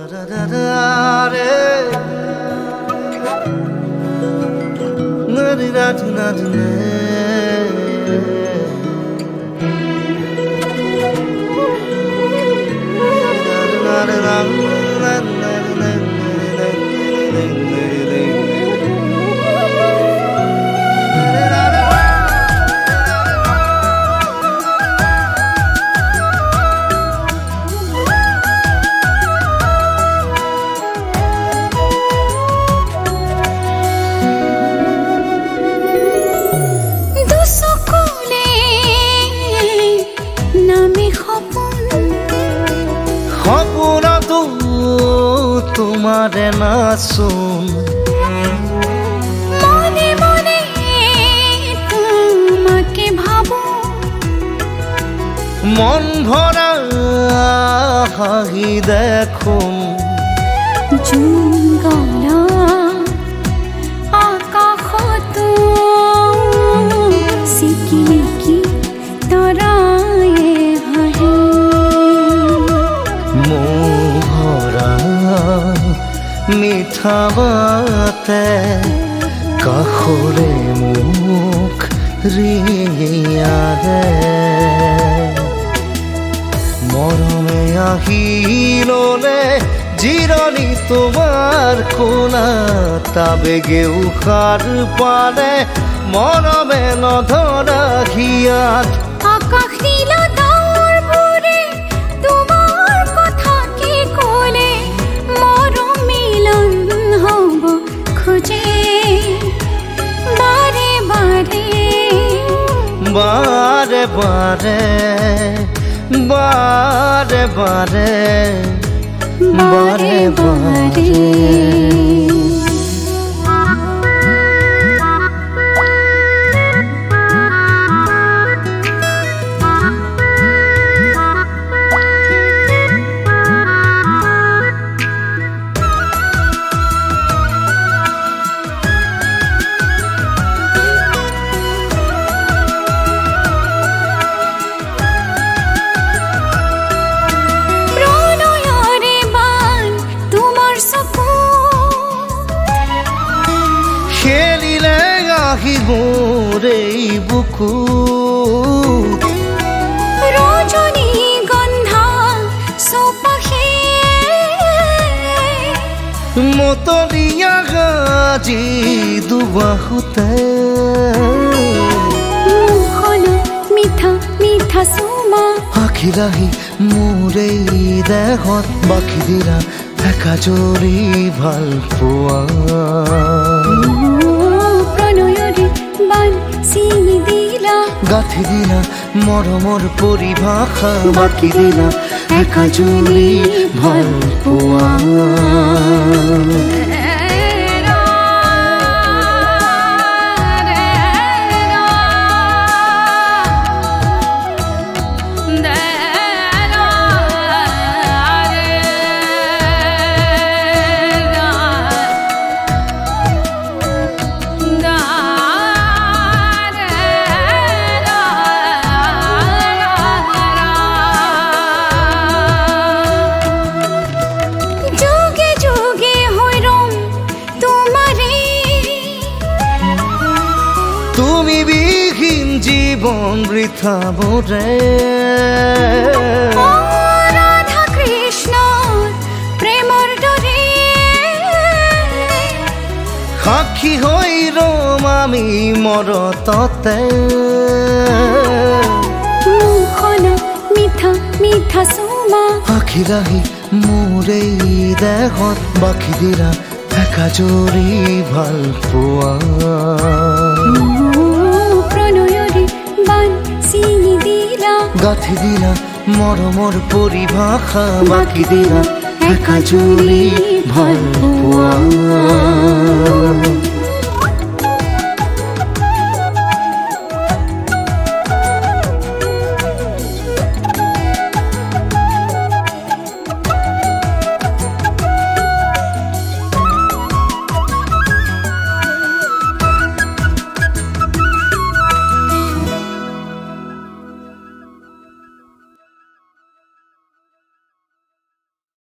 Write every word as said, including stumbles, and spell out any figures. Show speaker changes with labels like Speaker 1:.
Speaker 1: সপোনতো তোমাৰে নাচোন
Speaker 2: মনে মনে তোমাকে ভাবো
Speaker 1: মন ভরা হাঁহি দেখোন
Speaker 2: জুংগলা আকাশতো সিকিমিকি তৰায়ে হাঁহে
Speaker 1: মোহৰা মিঠা বাতে কাষৰে মুখ ৰিয়াৰে মৰমে আহিললে জিৰণি তোমাৰ কোণাত আবেগে উশাৰ পালে মৰমে নধৰা হিয়াত
Speaker 2: আকাশ নীলা ডাৱৰবোৰে তোমাৰ কথা কি ক'লে মৰম মিলন হ'ব খোজে বাৰে বাৰে
Speaker 1: বাৰে বাৰে বাৰে বাৰে বাৰে বাৰে খেলিলে আহি মোৰে বুকু
Speaker 2: ৰজনী গন্ধা সুপাহে
Speaker 1: মতলীয়া গাজি দুবাহুতে
Speaker 2: মুখনা মিঠা মিঠা সুমা
Speaker 1: আখি ৰাহি মোৰে দেহত বাকি দিলা একাজৰি ভাল পোৱা
Speaker 2: প্ৰণয়ৰে বান চিঙি দিলা
Speaker 1: গাঁঠি দিলা মৰমৰ পৰিভাষা বাকি দিলা একাজৰি ভাল পোৱা তুমি বিহীন জীবন বৃথা বোধে
Speaker 2: ৰাধা কৃষ্ণ প্ৰেমৰ দৰে
Speaker 1: সাক্ষী হৈ ৰম আমি মৰততে
Speaker 2: মুখনা মিঠা মিঠা সুমা
Speaker 1: আখি ৰাহি মোৰে দেহত বাকি দিলা একাজৰি ভাল পোৱা
Speaker 2: প্ৰণয়ৰে বান চিঙি দিলা
Speaker 1: গাঁঠি দিলা মৰমৰ পৰিভাষা বাকি দিলা একাজৰি ভাল পোৱা